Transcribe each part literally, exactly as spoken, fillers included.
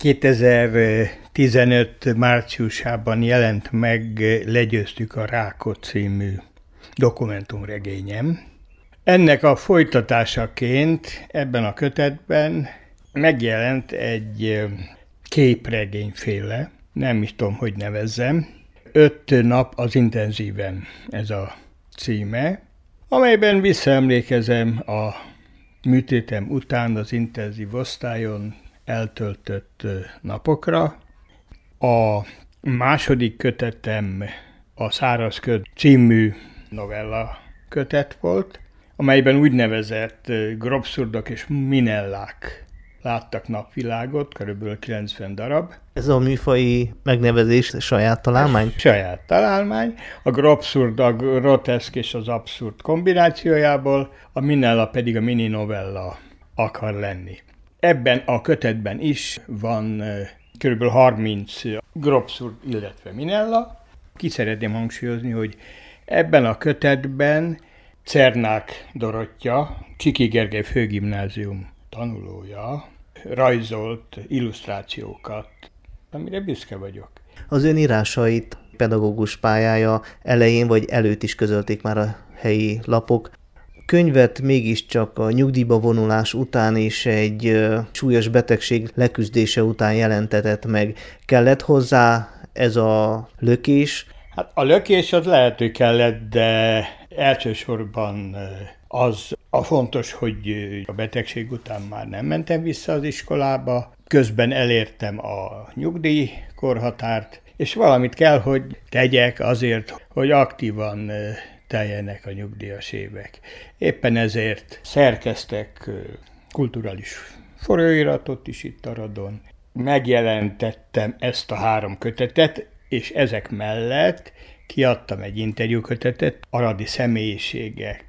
kétezer-tizenöt márciusában jelent meg Legyőztük a rákot című dokumentumregényem. Ennek a folytatásaként ebben a kötetben megjelent egy képregényféle, nem is tudom, hogy nevezzem. Öt nap az intenzíven ez a címe, amelyben visszaemlékezem a műtétem után az intenzív osztályon eltöltött napokra. A második kötetem a Szárazköd című novella kötet volt, amelyben úgynevezett grobszurdok és minellák láttak napvilágot, körülbelül kilencven darab. Ez a műfaji megnevezés saját találmány? Saját találmány. A grobszurd a groteszk és az abszurd kombinációjából, a minella pedig a mini novella akar lenni. Ebben a kötetben is van körülbelül harminc grobszurd, illetve minella. Ki szeretném hangsúlyozni, hogy ebben a kötetben Cernák Dorottya, Csiky Gergely Főgimnázium tanulója, rajzolt illusztrációkat, amire büszke vagyok. Az ön írásait pedagógus pályája elején vagy előtt is közölték már a helyi lapok. Könyvet mégiscsak a nyugdíjba vonulás után és egy uh, súlyos betegség leküzdése után jelentetett meg. Kellett hozzá ez a lökés? Hát a lökés az lehet, hogy kellett, de elsősorban az a fontos, hogy a betegség után már nem mentem vissza az iskolába, közben elértem a nyugdíjkorhatárt, és valamit kell, hogy tegyek azért, hogy aktívan teljenek a nyugdíjas évek. Éppen ezért szerkeztek kulturális folyóiratot is itt Aradon. Megjelentettem ezt a három kötetet, és ezek mellett kiadtam egy interjúkötetet Aradi személyiségek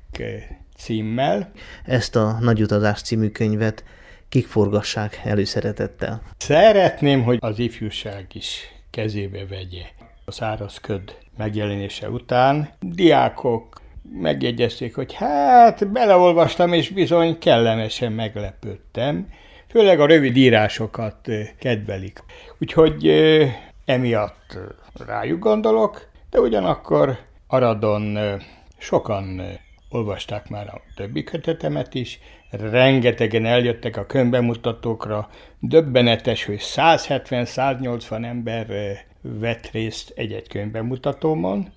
címmel. Ezt a Nagy utazás című könyvet kik forgassák előszeretettel? Szeretném, hogy az ifjúság is kezébe vegye. A Szárazköd megjelenése után diákok megjegyezték, hogy hát beleolvastam, és bizony kellemesen meglepődtem. Főleg a rövid írásokat kedvelik. Úgyhogy emiatt rájuk gondolok, de ugyanakkor Aradon sokan olvasták már a többi kötetemet is, rengetegen eljöttek a könyvbemutatókra, döbbenetes, hogy száz hetven száz nyolcvan ember vett részt egy-egy könyvbemutatómon.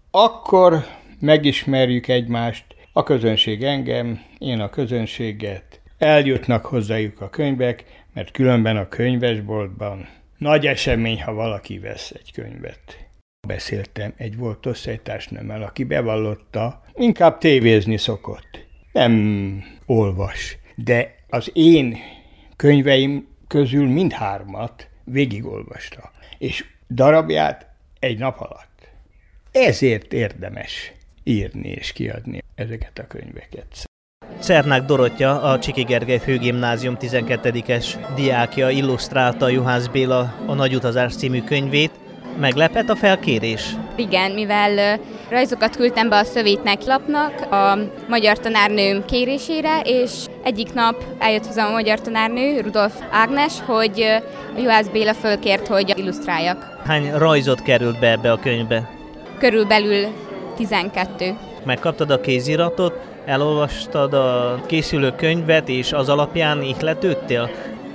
Akkor megismerjük egymást, a közönség engem, én a közönséget, eljutnak hozzájuk a könyvek, mert különben a könyvesboltban nagy esemény, ha valaki vesz egy könyvet. Beszéltem egy volt osztálytársnőmmel, aki bevallotta, inkább tévézni szokott. Nem olvas, de az én könyveim közül mindhármat végigolvasta, és darabját egy nap alatt. Ezért érdemes írni és kiadni ezeket a könyveket. Cernák Dorottya, a Csiky Gergely Főgimnázium tizenkettedikes diákja illusztrálta Juhász Béla a Nagy utazás című könyvét. Meglepett a felkérés? Igen, mivel rajzokat küldtem be a Szövétnek lapnak a magyar tanárnőm kérésére, és egyik nap eljött hozzám a magyar tanárnő, Rudolf Ágnes, hogy a Juhász Béla fölkért, hogy illusztráljak. Hány rajzot került be ebbe a könyvbe? Körülbelül tizenkettő. Megkaptad a kéziratot, elolvastad a készülő könyvet, és az alapján ihletődtél?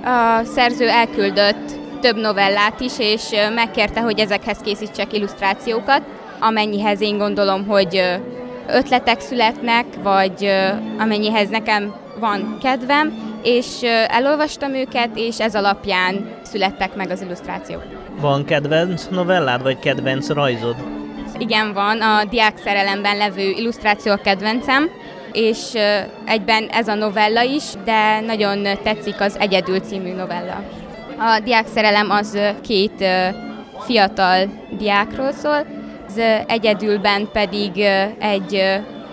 A szerző elküldött több novellát is, és megkérte, hogy ezekhez készítsek illusztrációkat, amennyihez én gondolom, hogy ötletek születnek, vagy amennyihez nekem van kedvem, és elolvastam őket, és ez alapján születtek meg az illusztrációk. Van kedvenc novellád, vagy kedvenc rajzod? Igen, van. A Diák szerelemben levő illusztráció a kedvencem, és egyben ez a novella is, de nagyon tetszik az Egyedül című novella. A Diák szerelem az két fiatal diákról szól, az Egyedülben pedig egy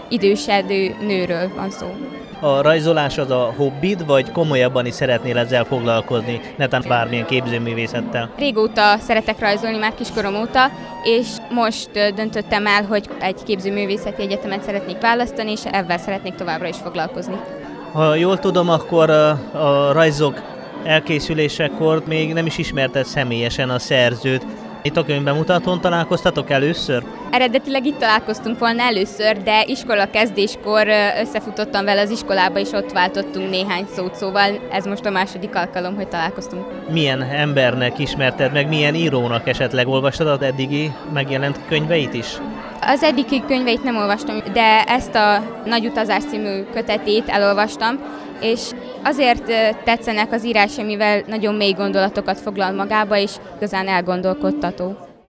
idősedő nőről van szó. A rajzolás az a hobbid, vagy komolyabban is szeretnél ezzel foglalkozni, netán bármilyen képzőművészettel? Régóta szeretek rajzolni, már kiskorom óta, és most döntöttem el, hogy egy képzőművészeti egyetemet szeretnék választani, és ebben szeretnék továbbra is foglalkozni. Ha jól tudom, akkor a, a rajzok elkészülésekor még nem is ismerted személyesen a szerzőt. Itt a könyvbemutatón találkoztatok először? Eredetileg itt találkoztunk volna először, de iskola kezdéskor összefutottam vele az iskolába, és ott váltottunk néhány szót, szóval ez most a második alkalom, hogy találkoztunk. Milyen embernek ismerted meg, milyen írónak esetleg olvastad az eddigi megjelent könyveit is? Az eddigi könyveit nem olvastam, de ezt a Nagy utazás című kötetét elolvastam, és azért tetszenek az írásai, mivel nagyon mély gondolatokat foglal magába, és igazán elgondolkodtató.